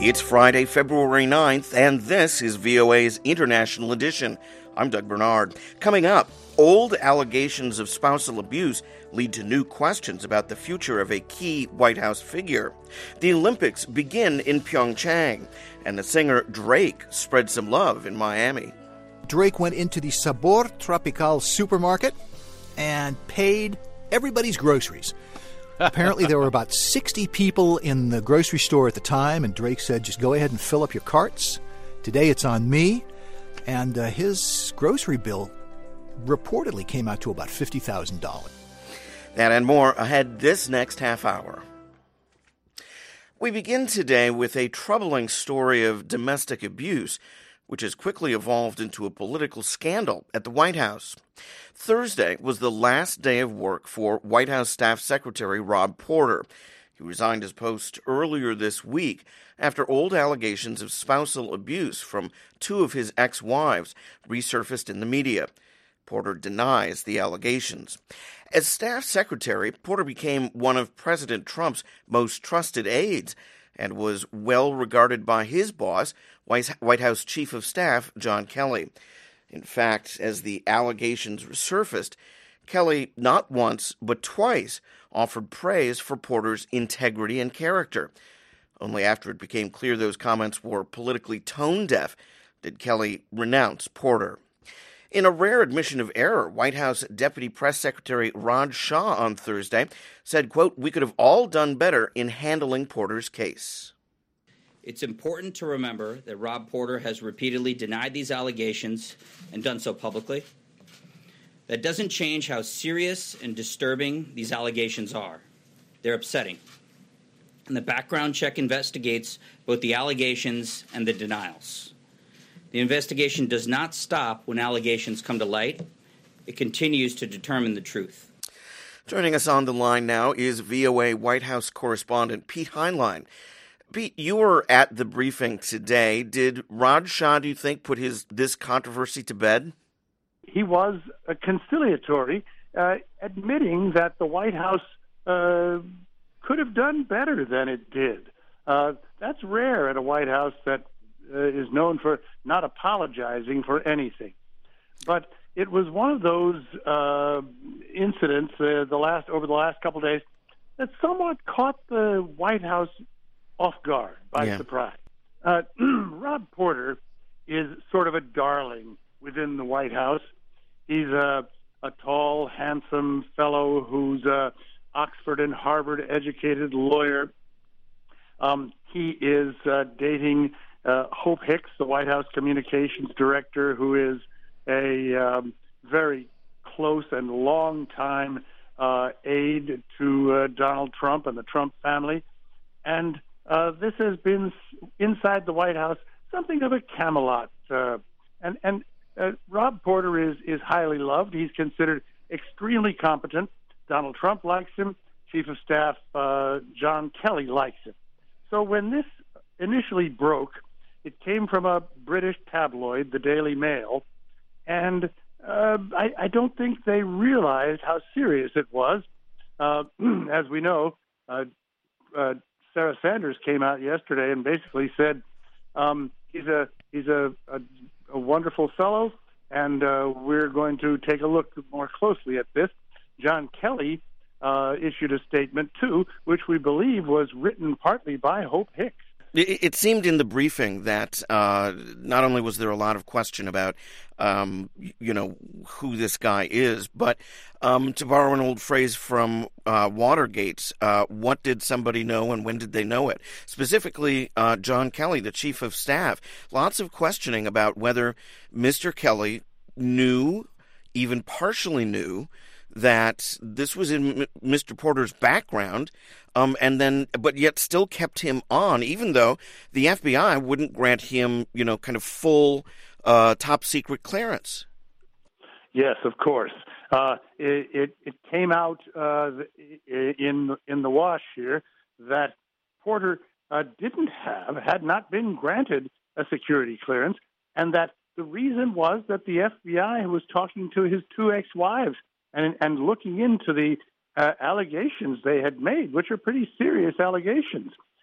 It's Friday, February 9th, and this is VOA's International Edition. I'm Doug Bernard. Coming up, old allegations of spousal abuse lead to new questions about the future of a key White House figure. The Olympics begin in Pyeongchang, and the singer Drake spread some love in Miami. Drake went into the Sabor Tropical supermarket and paid everybody's groceries. Apparently, there were about 60 people in the grocery store at the time, and Drake said, just go ahead and fill up your carts. Today, it's on me. And his grocery bill reportedly came out to about $50,000. That and more ahead this next half hour. We begin today with a troubling story of domestic abuse, which has quickly evolved into a political scandal at the White House. Thursday was the last day of work for White House Staff Secretary Rob Porter. He resigned his post earlier this week after old allegations of spousal abuse from two of his ex-wives resurfaced in the media. Porter denies the allegations. As staff secretary, Porter became one of President Trump's most trusted aides and was well regarded by his boss, White House Chief of Staff John Kelly. In fact, as the allegations resurfaced, Kelly not once but twice offered praise for Porter's integrity and character. Only after it became clear those comments were politically tone-deaf did Kelly renounce Porter. In a rare admission of error, White House Deputy Press Secretary Raj Shah on Thursday said, quote, "We could have all done better in handling Porter's case." It's important to remember that Rob Porter has repeatedly denied these allegations and done so publicly. That doesn't change how serious and disturbing these allegations are. They're upsetting. And the background check investigates both the allegations and the denials. The investigation does not stop when allegations come to light. It continues to determine the truth. Joining us on the line now is VOA White House correspondent Pete Heinlein. Pete, you were at the briefing today. Did Raj Shah, do you think, put this controversy to bed? He was conciliatory, admitting that the White House could have done better than it did. That's rare at a White House that is known for not apologizing for anything. But it was one of those incidents over the last couple of days that somewhat caught the White House off guard, by surprise. Rob Porter is sort of a darling within the White House. He's a tall, handsome fellow who's a Oxford and Harvard educated lawyer. He is dating Hope Hicks, the White House communications director, who is a very close and long-time aide to Donald Trump and the Trump family. And this has been, inside the White House, something of a Camelot. And Rob Porter is highly loved. He's considered extremely competent. Donald Trump likes him. Chief of Staff John Kelly likes him. So when this initially broke, it came from a British tabloid, the Daily Mail, and I don't think they realized how serious it was. As we know, Sarah Sanders came out yesterday and basically said he's a wonderful fellow, and we're going to take a look more closely at this. John Kelly issued a statement, too, which we believe was written partly by Hope Hicks. It seemed in the briefing that not only was there a lot of question about, who this guy is, but to borrow an old phrase from Watergate, what did somebody know and when did they know it? Specifically, John Kelly, the chief of staff. Lots of questioning about whether Mr. Kelly knew, even partially knew, that this was in Mr. Porter's background, but yet still kept him on, even though the FBI wouldn't grant him, kind of full top secret clearance. Yes, of course. It came out in the wash here that Porter had not been granted a security clearance, and that the reason was that the FBI was talking to his two ex-wives and looking into the allegations they had made, which are pretty serious allegations.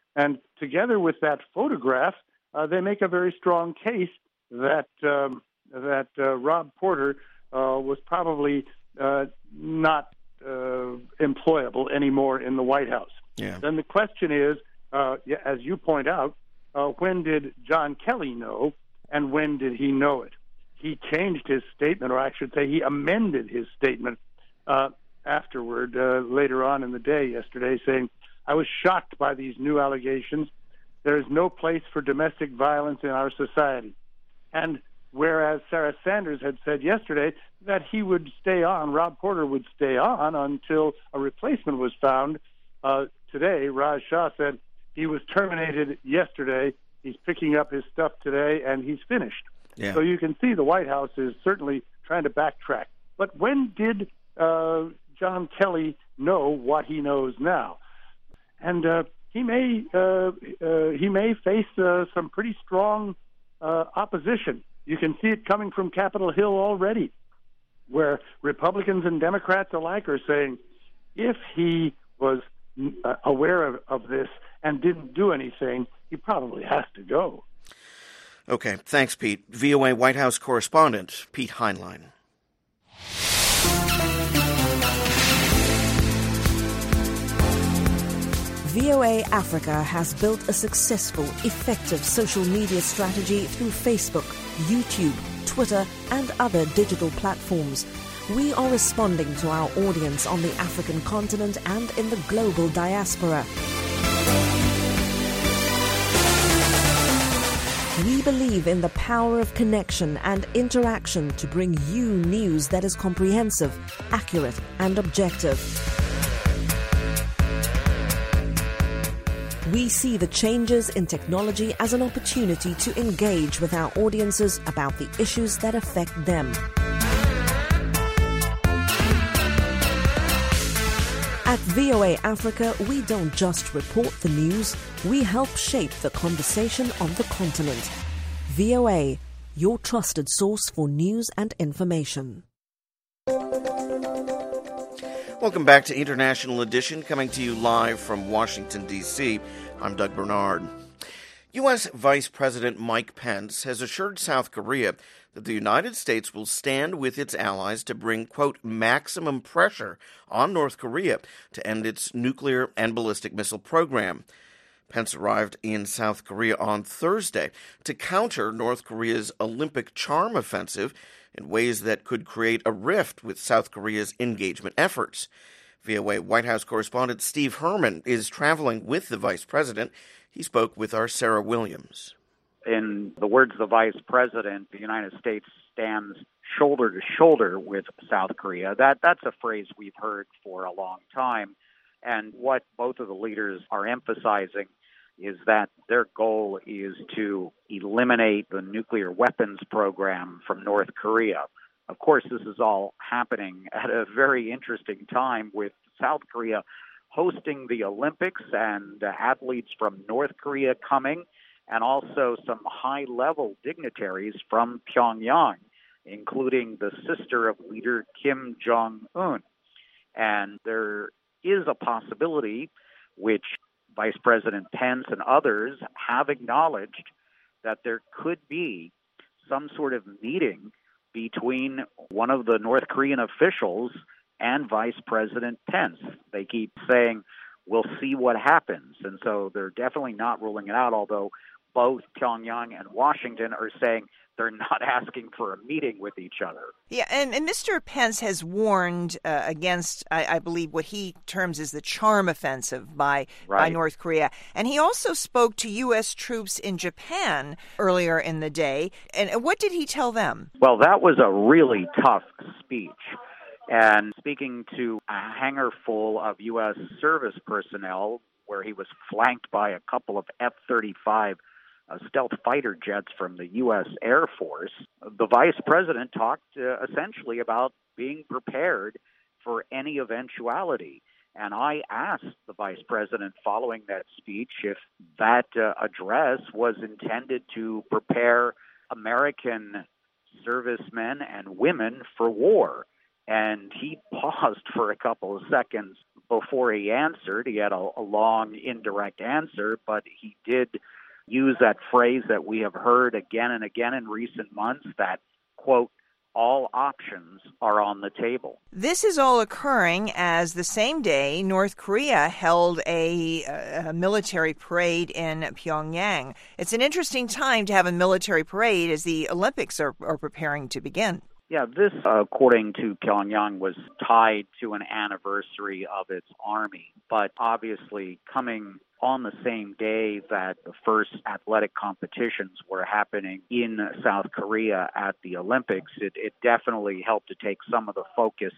And together with that photograph, they make a very strong case that Rob Porter was probably not employable anymore in the White House. Yeah. Then the question is, as you point out, when did John Kelly know, and when did he know it? He changed his statement, or I should say he amended his statement afterward, later on in the day yesterday, saying, "I was shocked by these new allegations. There is no place for domestic violence in our society." And whereas Sarah Sanders had said yesterday that he would stay on, Rob Porter would stay on until a replacement was found, today Raj Shah said he was terminated yesterday, he's picking up his stuff today, and he's finished. Yeah. So you can see the White House is certainly trying to backtrack. But when did John Kelly know what he knows now? And he may face some pretty strong opposition. You can see it coming from Capitol Hill already, where Republicans and Democrats alike are saying, if he was aware of this and didn't do anything, he probably has to go. Okay, thanks, Pete. VOA White House correspondent Pete Heinlein. VOA Africa has built a successful, effective social media strategy through Facebook, YouTube, Twitter, and other digital platforms. We are responding to our audience on the African continent and in the global diaspora. We believe in the power of connection and interaction to bring you news that is comprehensive, accurate, and objective. We see the changes in technology as an opportunity to engage with our audiences about the issues that affect them. At VOA Africa, we don't just report the news, we help shape the conversation on the continent. VOA, your trusted source for news and information. Welcome back to International Edition, coming to you live from Washington, D.C. I'm Doug Bernard. U.S. Vice President Mike Pence has assured South Korea that the United States will stand with its allies to bring, quote, maximum pressure on North Korea to end its nuclear and ballistic missile program. Pence arrived in South Korea on Thursday to counter North Korea's Olympic charm offensive in ways that could create a rift with South Korea's engagement efforts. VOA White House correspondent Steve Herman is traveling with the vice president. He spoke with our Sarah Williams. In the words of the vice president, the United States stands shoulder to shoulder with South Korea. That's a phrase we've heard for a long time. And what both of the leaders are emphasizing is that their goal is to eliminate the nuclear weapons program from North Korea. Of course, this is all happening at a very interesting time with South Korea hosting the Olympics and athletes from North Korea coming, and also some high-level dignitaries from Pyongyang, including the sister of leader Kim Jong-un. And there is a possibility, which Vice President Pence and others have acknowledged, that there could be some sort of meeting between one of the North Korean officials and Vice President Pence. They keep saying, we'll see what happens. And so they're definitely not ruling it out, although both Pyongyang and Washington are saying they're not asking for a meeting with each other. Yeah, and Mr. Pence has warned against, I believe, what he terms as the charm offensive by North Korea. And he also spoke to U.S. troops in Japan earlier in the day. And what did he tell them? Well, that was a really tough speech. And speaking to a hangar full of U.S. service personnel, where he was flanked by a couple of F-35 stealth fighter jets from the U.S. Air Force, the vice president talked essentially about being prepared for any eventuality. And I asked the vice president following that speech if that address was intended to prepare American servicemen and women for war. And he paused for a couple of seconds before he answered. He had a long, indirect answer, but he did use that phrase that we have heard again and again in recent months, that, quote, all options are on the table. This is all occurring as the same day North Korea held a military parade in Pyongyang. It's an interesting time to have a military parade as the Olympics are preparing to begin. Yeah, this, according to Pyongyang, was tied to an anniversary of its army. But obviously, coming on the same day that the first athletic competitions were happening in South Korea at the Olympics, it definitely helped to take some of the focus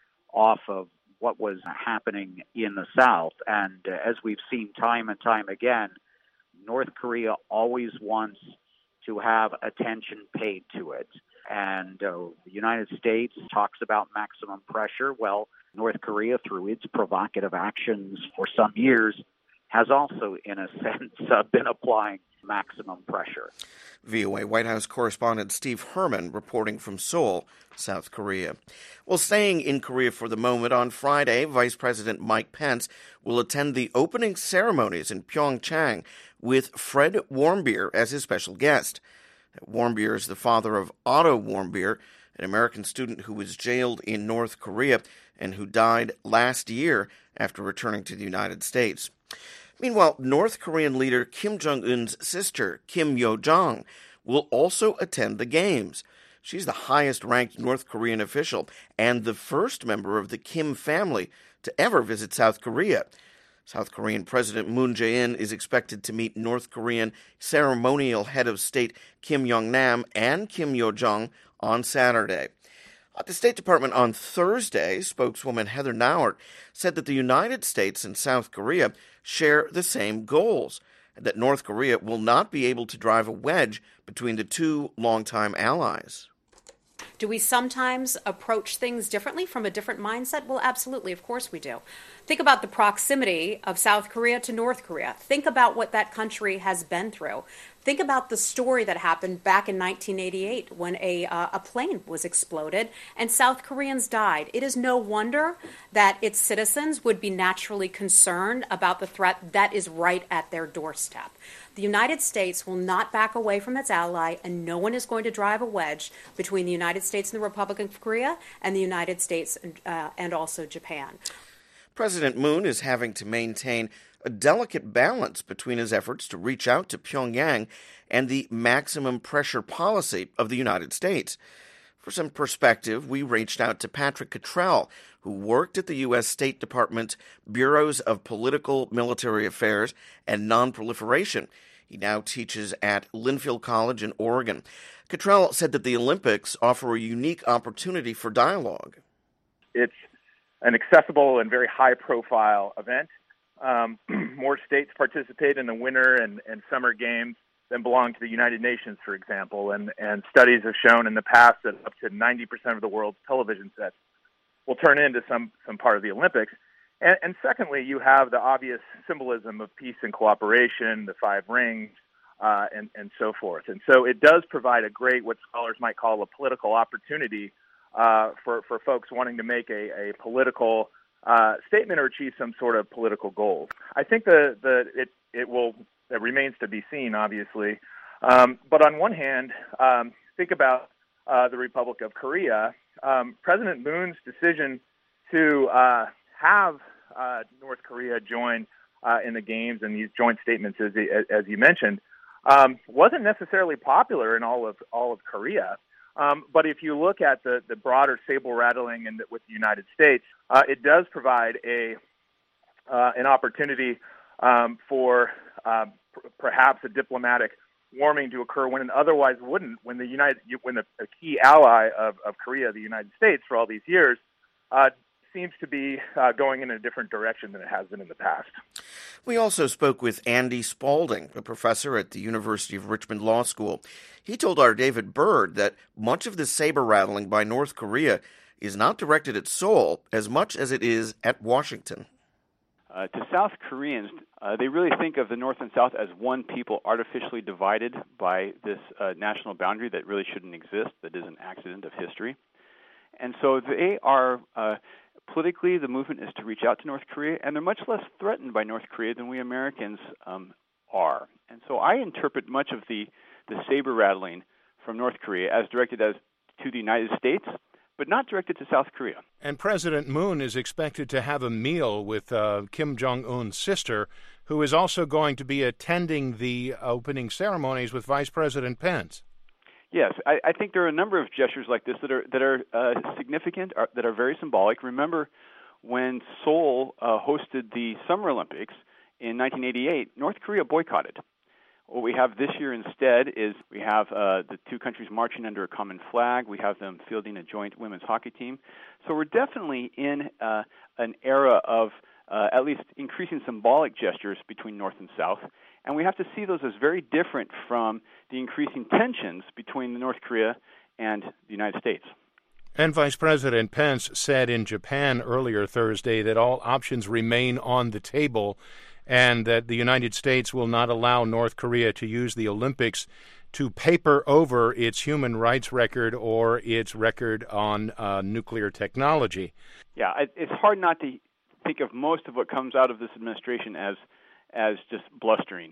off of what was happening in the South. And as we've seen time and time again, North Korea always wants to have attention paid to it. And the United States talks about maximum pressure. Well, North Korea, through its provocative actions for some years, has also, in a sense, been applying maximum pressure. VOA White House correspondent Steve Herman reporting from Seoul, South Korea. Well, staying in Korea for the moment, on Friday, Vice President Mike Pence will attend the opening ceremonies in Pyeongchang with Fred Warmbier as his special guest. Warmbier is the father of Otto Warmbier, an American student who was jailed in North Korea and who died last year after returning to the United States. Meanwhile, North Korean leader Kim Jong-un's sister, Kim Yo-jong, will also attend the Games. She's the highest-ranked North Korean official and the first member of the Kim family to ever visit South Korea. South Korean President Moon Jae-in is expected to meet North Korean ceremonial head of state Kim Yong-nam and Kim Yo-jong on Saturday. At the State Department on Thursday, spokeswoman Heather Nauert said that the United States and South Korea share the same goals, and that North Korea will not be able to drive a wedge between the two longtime allies. Do we sometimes approach things differently from a different mindset? Well, absolutely. Of course we do. Think about the proximity of South Korea to North Korea. Think about what that country has been through. Think about the story that happened back in 1988 when a plane was exploded and South Koreans died. It is no wonder that its citizens would be naturally concerned about the threat that is right at their doorstep. The United States will not back away from its ally, and no one is going to drive a wedge between the United States and the Republic of Korea and the United States and also Japan. President Moon is having to maintain a delicate balance between his efforts to reach out to Pyongyang and the maximum pressure policy of the United States. For some perspective, we reached out to Patrick Cottrell, who worked at the U.S. State Department Bureaus of Political Military Affairs and Nonproliferation. He now teaches at Linfield College in Oregon. Cottrell said that the Olympics offer a unique opportunity for dialogue. It's an accessible and very high-profile event. More states participate in the winter and summer games than belong to the United Nations, for example, and studies have shown in the past that up to 90% of the world's television sets will turn into some part of the Olympics. And secondly, you have the obvious symbolism of peace and cooperation, the five rings, and so forth. And so it does provide a great, what scholars might call a political opportunity for folks wanting to make a political statement or achieve some sort of political goal. I think it remains to be seen, obviously. But on one hand, think about the Republic of Korea. President Moon's decision to have North Korea join in the games and these joint statements, as you mentioned, wasn't necessarily popular in all of Korea. But if you look at the broader saber rattling with the United States, it does provide an opportunity for perhaps a diplomatic warming to occur when it otherwise wouldn't. When a key ally of Korea, the United States, for all these years, seems to be going in a different direction than it has been in the past. We also spoke with Andy Spalding, a professor at the University of Richmond Law School. He told our David Byrd that much of this saber-rattling by North Korea is not directed at Seoul as much as it is at Washington. To South Koreans, they really think of the North and South as one people artificially divided by this national boundary that really shouldn't exist, that is an accident of history. And so they are politically, the movement is to reach out to North Korea, and they're much less threatened by North Korea than we Americans are. And so I interpret much of the saber rattling from North Korea as directed as to the United States, but not directed to South Korea. And President Moon is expected to have a meal with Kim Jong-un's sister, who is also going to be attending the opening ceremonies with Vice President Pence. Yes, I think there are a number of gestures like this that are significant, that are very symbolic. Remember, when Seoul hosted the Summer Olympics in 1988, North Korea boycotted. What we have this year instead is we have the two countries marching under a common flag. We have them fielding a joint women's hockey team. So we're definitely in an era of at least increasing symbolic gestures between North and South. And we have to see those as very different from the increasing tensions between North Korea and the United States. And Vice President Pence said in Japan earlier Thursday that all options remain on the table and that the United States will not allow North Korea to use the Olympics to paper over its human rights record or its record on nuclear technology. Yeah, it's hard not to think of most of what comes out of this administration as just blustering.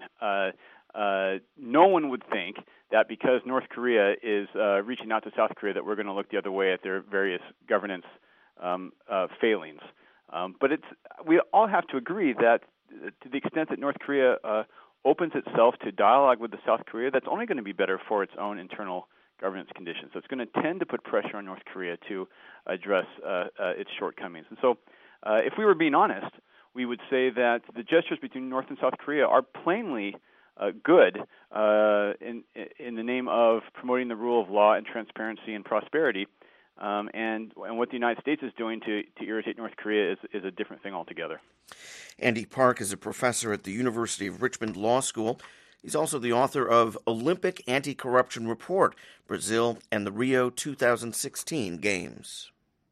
No one would think that because North Korea is reaching out to South Korea that we're going to look the other way at their various governance failings. But we all have to agree that to the extent that North Korea opens itself to dialogue with the South Korea, that's only going to be better for its own internal governance conditions. So it's going to tend to put pressure on North Korea to address its shortcomings. And so if we were being honest, we would say that the gestures between North and South Korea are plainly good in the name of promoting the rule of law and transparency and prosperity. And what the United States is doing to irritate North Korea is a different thing altogether. Andy Park is a professor at the University of Richmond Law School. He's also the author of Olympic Anti-Corruption Report, Brazil and the Rio 2016 Games.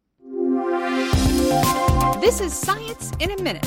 This is Science in a Minute.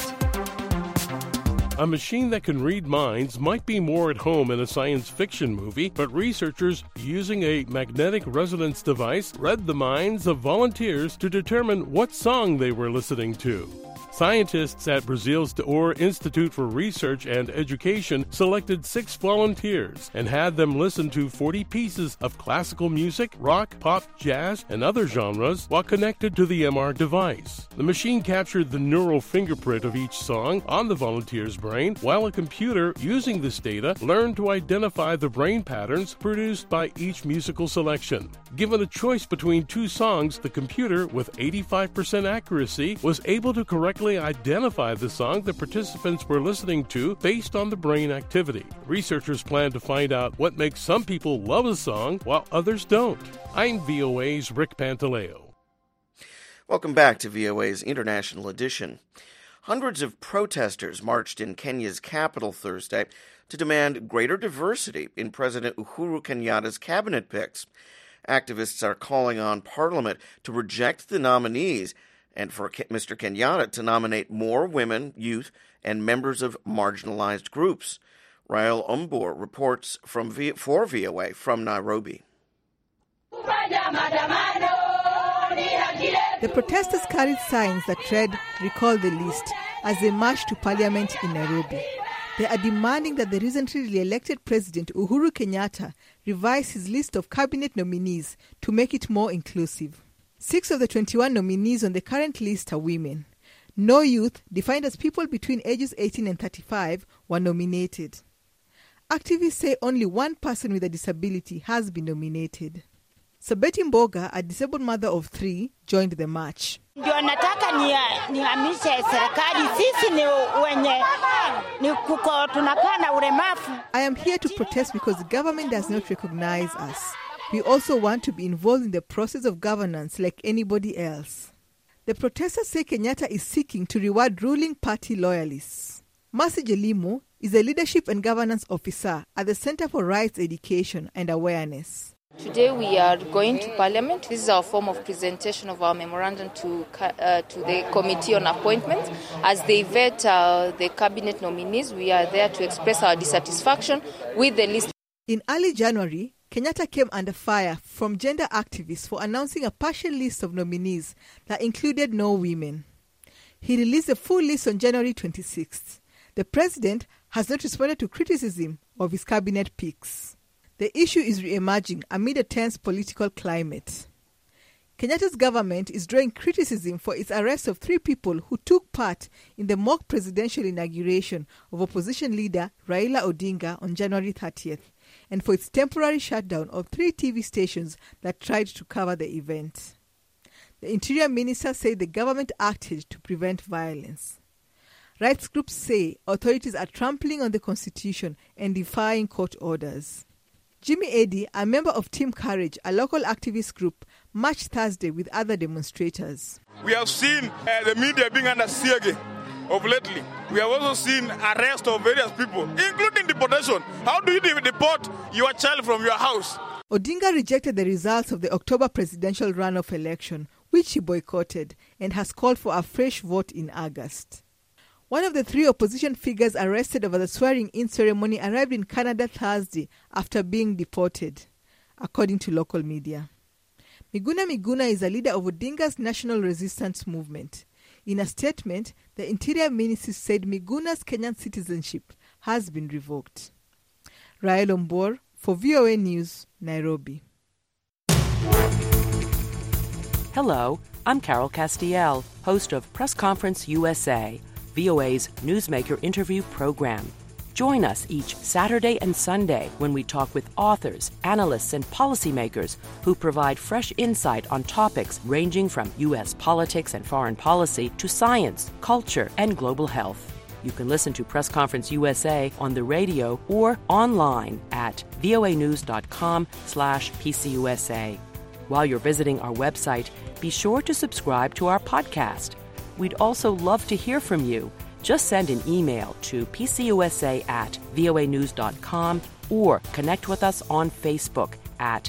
A machine that can read minds might be more at home in a science fiction movie, but researchers using a magnetic resonance device read the minds of volunteers to determine what song they were listening to. Scientists at Brazil's D'Or Institute for Research and Education selected 6 volunteers and had them listen to 40 pieces of classical music, rock, pop, jazz, and other genres while connected to the MR device. The machine captured the neural fingerprint of each song on the volunteer's brain, while a computer using this data learned to identify the brain patterns produced by each musical selection. Given a choice between 2 songs, the computer, with 85% accuracy, was able to correctly identify the song the participants were listening to based on the brain activity. Researchers plan to find out what makes some people love a song while others don't. I'm VOA's Rick Pantaleo. Welcome back to VOA's International Edition. Hundreds of protesters marched in Kenya's capital Thursday to demand greater diversity in President Uhuru Kenyatta's cabinet picks. Activists are calling on Parliament to reject the nominees and for Mr. Kenyatta to nominate more women, youth, and members of marginalized groups. Rael Umbor reports for VOA from Nairobi. The protesters carried signs that read, "Recall the list," as they marched to Parliament in Nairobi. They are demanding that the recently re-elected President Uhuru Kenyatta revise his list of cabinet nominees to make it more inclusive. 6 of the 21 nominees on the current list are women. No youth, defined as people between ages 18 and 35, were nominated. Activists say only one person with a disability has been nominated. Sabeti Mboga, a disabled mother of 3, joined the march. I am here to protest because the government does not recognize us. We also want to be involved in the process of governance like anybody else. The protesters say Kenyatta is seeking to reward ruling party loyalists. Mercy Jelimo is a leadership and governance officer at the Center for Rights Education and Awareness. Today we are going to Parliament. This is our form of presentation of our memorandum to the Committee on Appointments. As they vet the cabinet nominees, we are there to express our dissatisfaction with the list. In early January, Kenyatta came under fire from gender activists for announcing a partial list of nominees that included no women. He released a full list on January 26th. The president has not responded to criticism of his cabinet picks. The issue is re-emerging amid a tense political climate. Kenyatta's government is drawing criticism for its arrest of 3 people who took part in the mock presidential inauguration of opposition leader Raila Odinga on January 30th, and for its temporary shutdown of 3 TV stations that tried to cover the event. The Interior Minister said the government acted to prevent violence. Rights groups say authorities are trampling on the Constitution and defying court orders. Jimmy Eddy, a member of Team Courage, a local activist group, marched Thursday with other demonstrators. We have seen the media being under siege of lately. We have also seen arrest of various people, including deportation. How do you deport your child from your house? Odinga rejected the results of the October presidential runoff election, which he boycotted, and has called for a fresh vote in August. One of the 3 opposition figures arrested over the swearing-in ceremony arrived in Canada Thursday after being deported, according to local media. Miguna is a leader of Odinga's National Resistance Movement. In a statement, the Interior Ministry said Miguna's Kenyan citizenship has been revoked. Rael Ombor for VOA News, Nairobi. Hello, I'm Carol Castiel, host of Press Conference USA, VOA's newsmaker interview program. Join us each Saturday and Sunday when we talk with authors, analysts, and policymakers who provide fresh insight on topics ranging from U.S. politics and foreign policy to science, culture, and global health. You can listen to Press Conference USA on the radio or online at voanews.com/PCUSA. While you're visiting our website, be sure to subscribe to our podcast. We'd also love to hear from you. Just send an email to pcusa@voanews.com or connect with us on Facebook at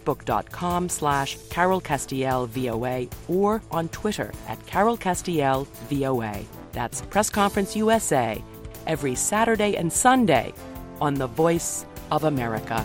facebook.com/CarolCastielVOA or on Twitter at CarolCastielVOA. That's Press Conference USA, every Saturday and Sunday on the Voice of America.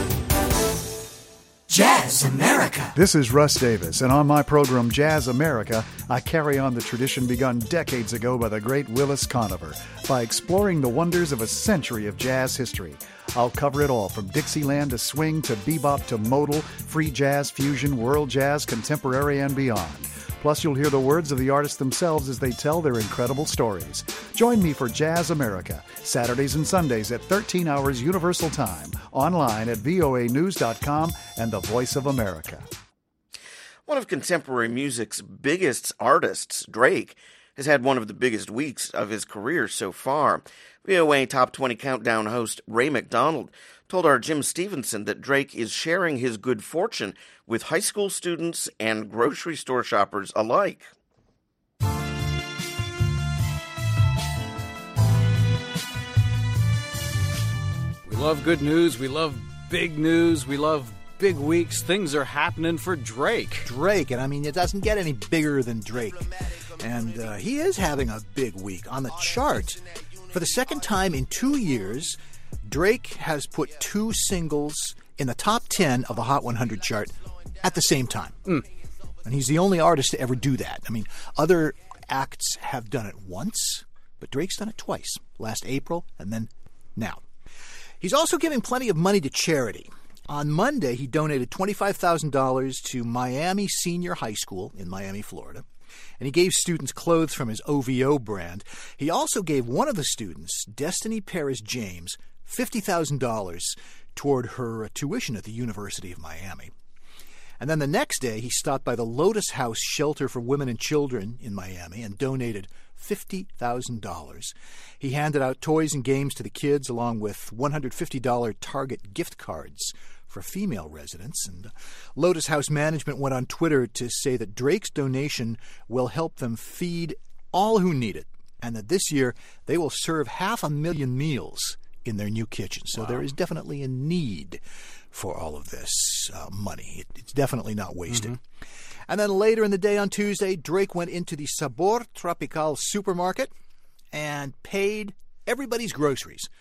Jazz America. This is Russ Davis, and on my program Jazz America, I carry on the tradition begun decades ago by the great Willis Conover by exploring the wonders of a century of jazz history. I'll cover it all, from Dixieland to swing to bebop to modal, free jazz, fusion, world jazz, contemporary, and beyond. Plus, you'll hear the words of the artists themselves as they tell their incredible stories. Join me for Jazz America, Saturdays and Sundays at 13 hours Universal Time, online at voanews.com and the Voice of America. One of contemporary music's biggest artists, Drake, has had one of the biggest weeks of his career so far. VOA Top 20 Countdown host Ray McDonald told our Jim Stevenson that Drake is sharing his good fortune with high school students and grocery store shoppers alike. We love good news. We love big news. We love big weeks. Things are happening for Drake. And I mean, it doesn't get any bigger than Drake. And he is having a big week. On the chart, for the second time in 2 years, Drake has put 2 singles in the top 10 of the Hot 100 chart at the same time. And he's the only artist to ever do that. I mean, other acts have done it once, but Drake's done it twice, last April and then now. He's also giving plenty of money to charity. On Monday, he donated $25,000 to Miami Senior High School in Miami, Florida. And he gave students clothes from his OVO brand. He also gave one of the students, Destiny Paris James, $50,000 toward her tuition at the University of Miami. And then the next day, he stopped by the Lotus House Shelter for Women and Children in Miami and donated $50,000. He handed out toys and games to the kids, along with $150 Target gift cards for female residents. And Lotus House management went on Twitter to say that Drake's donation will help them feed all who need it, and that this year they will serve 500,000 meals in their new kitchen. So there is definitely a need for all of this money. It's definitely not wasted. And then later in the day on Tuesday, Drake went into the Sabor Tropical supermarket and paid everybody's groceries.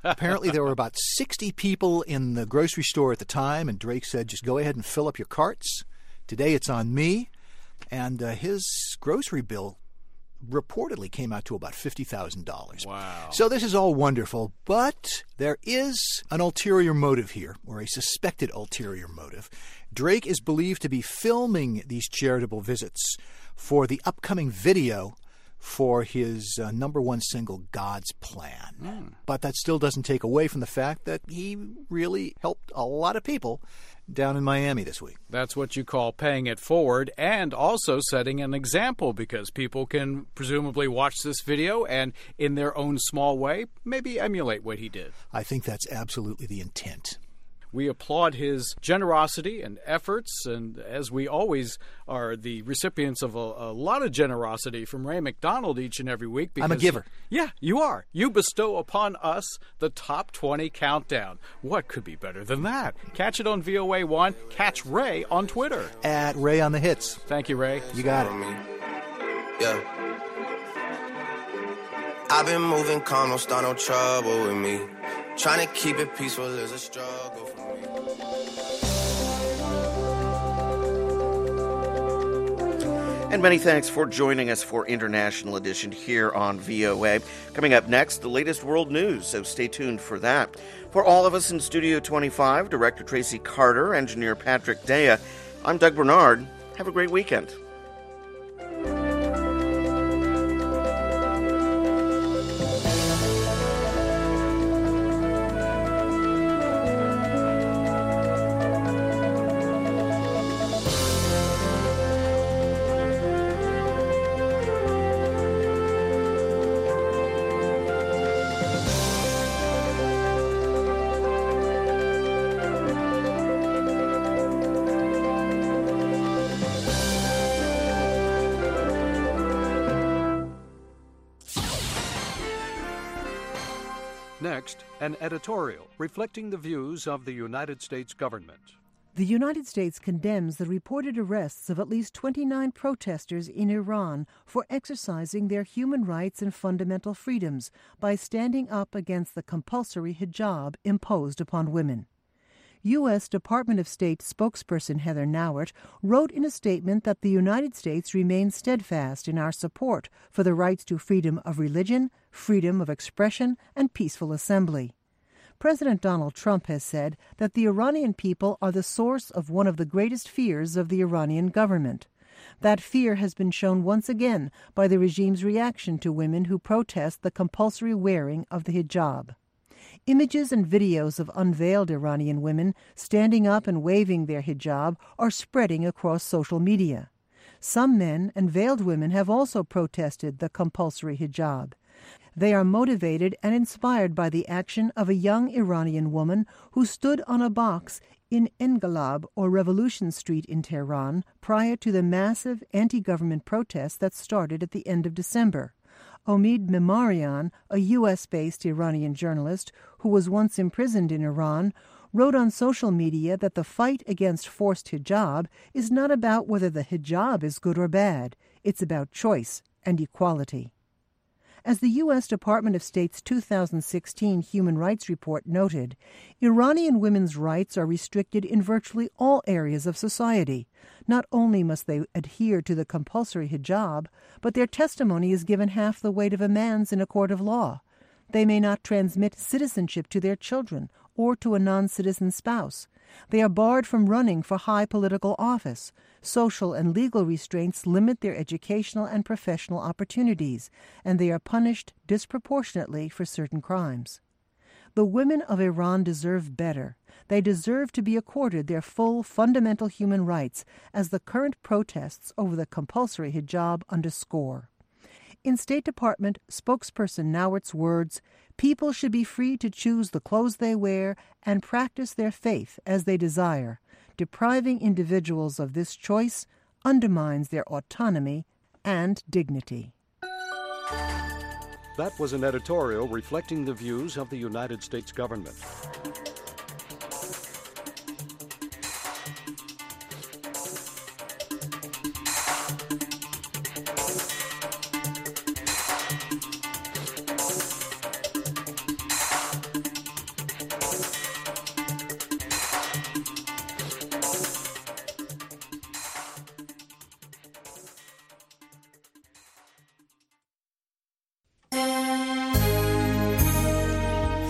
Apparently there were about 60 people in the grocery store at the time, and Drake said, just go ahead and fill up your carts. Today it's on me. And his grocery bill reportedly came out to about $50,000. Wow. So this is all wonderful, but there is an ulterior motive here, or a suspected ulterior motive. Drake is believed to be filming these charitable visits for the upcoming video for his number one single, God's Plan. But that still doesn't take away from the fact that he really helped a lot of people down in Miami this week. That's what you call paying it forward, and also setting an example, because people can presumably watch this video and in their own small way maybe emulate what he did. I think that's absolutely the intent. We applaud his generosity and efforts, and as we always are the recipients of a lot of generosity from Ray McDonald each and every week. I'm a giver. Yeah, you are. You bestow upon us the Top 20 Countdown. What could be better than that? Catch it on VOA1. Catch Ray on Twitter. At Ray on the Hits. Thank you, Ray. You got it. Yeah. I've been moving calm, don't start no trouble with me. Trying to keep it peaceful is a struggle for me. And many thanks for joining us for International Edition here on VOA. Coming up next, the latest world news, so stay tuned for that. For all of us in Studio 25, Director Tracy Carter, Engineer Patrick Dea, I'm Doug Bernard. Have a great weekend. Next, an editorial reflecting the views of the United States government. The United States condemns the reported arrests of at least 29 protesters in Iran for exercising their human rights and fundamental freedoms by standing up against the compulsory hijab imposed upon women. U.S. Department of State spokesperson Heather Nauert wrote in a statement that the United States remains steadfast in our support for the rights to freedom of religion, freedom of expression, and peaceful assembly. President Donald Trump has said that the Iranian people are the source of one of the greatest fears of the Iranian government. That fear has been shown once again by the regime's reaction to women who protest the compulsory wearing of the hijab. Images and videos of unveiled Iranian women standing up and waving their hijab are spreading across social media. Some men and veiled women have also protested the compulsory hijab. They are motivated and inspired by the action of a young Iranian woman who stood on a box in Engelab or Revolution Street in Tehran prior to the massive anti-government protests that started at the end of December. Omid Memarian, a U.S.-based Iranian journalist who was once imprisoned in Iran, wrote on social media that the fight against forced hijab is not about whether the hijab is good or bad. It's about choice and equality. As the U.S. Department of State's 2016 Human Rights Report noted, Iranian women's rights are restricted in virtually all areas of society. Not only must they adhere to the compulsory hijab, but their testimony is given half the weight of a man's in a court of law. They may not transmit citizenship to their children or to a non-citizen spouse. They are barred from running for high political office. Social and legal restraints limit their educational and professional opportunities, and they are punished disproportionately for certain crimes. The women of Iran deserve better. They deserve to be accorded their full fundamental human rights, as the current protests over the compulsory hijab underscore. In State Department spokesperson Nauert's words, people should be free to choose the clothes they wear and practice their faith as they desire. Depriving individuals of this choice undermines their autonomy and dignity. That was an editorial reflecting the views of the United States government.